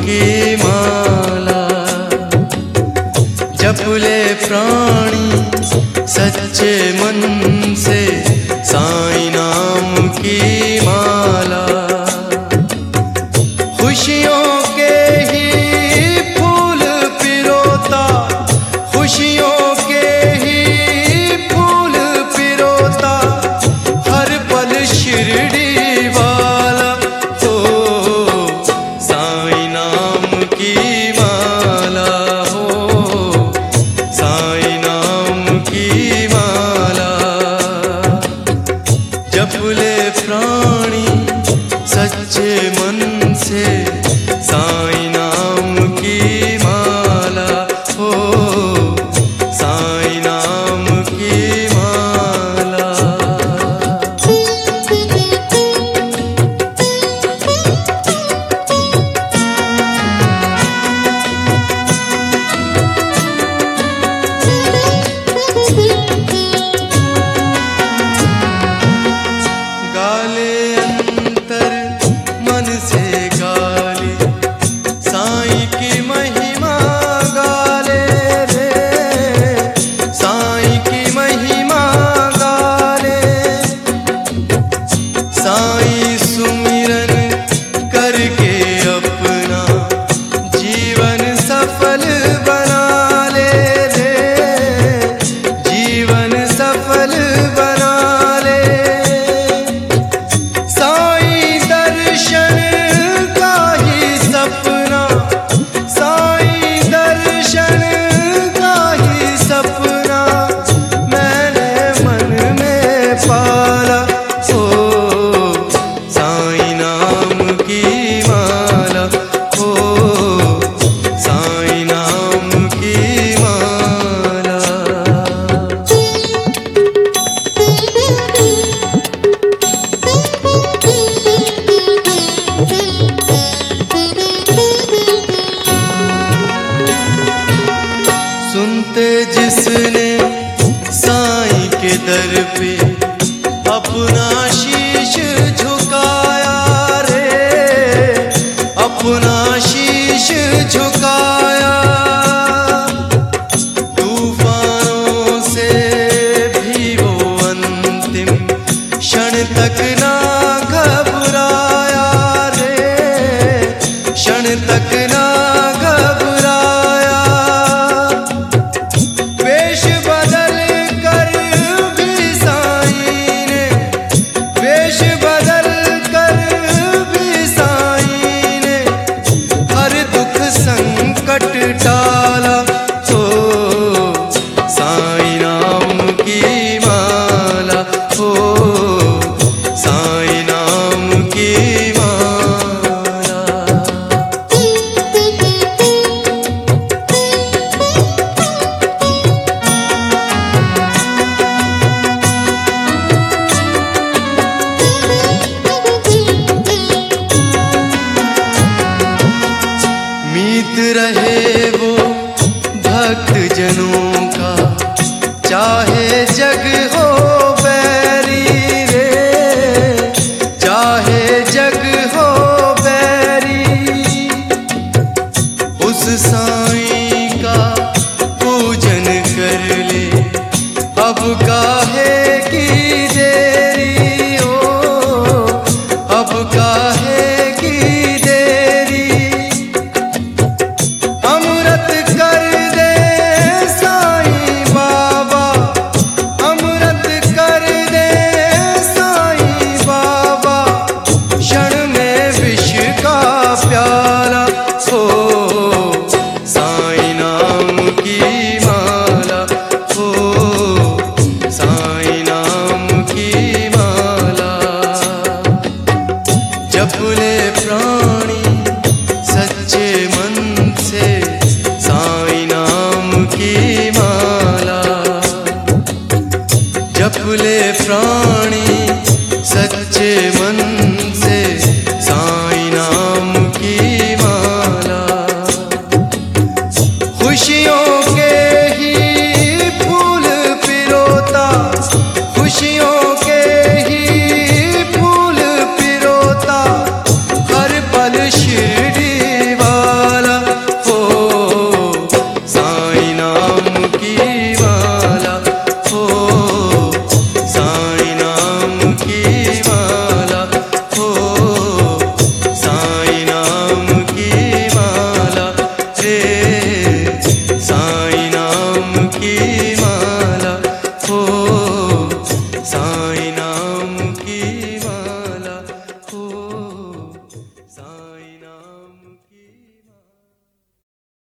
की माला। जप ले प्राणी सच्चे मन से साईं नाम की माला। खुशियों के ही फूल पिरोता, खुशियों के ही फूल पिरोता, हर पल शिरडी वाला। हो साईं नाम की माला, हो साईं नाम की माला। जप ले प्राणी सच्चे मन से साईं नाम की माला। हो साईं नाम की माला। गाले अंतर मन से गाले साईं की महिमा गाले रे, साईं की महिमा गाले। साईं सुमिरन करके अपना जीवन सफल बना ले रे, जीवन सफल बना ले। साईं दर्शन का ही सपना, साईं दर्शन का ही सपना मैंने मन में पाला। हो साईं नाम की माला, हो साईं नाम की माला। सुनते जिसने साईं के दर पे अपना शीश झुकाया रे, अपना शीश झुकाया। तूफानों से भी वो अंतिम क्षण तक ना घबराया रे, क्षण तक ना घबराया। वेश बदल कर भी साईं ने, वेश बदल कर भी साईं ने हर दुख संकट टाला। हो साईं नाम की माला, हो साईं नाम की माला। मीत रहे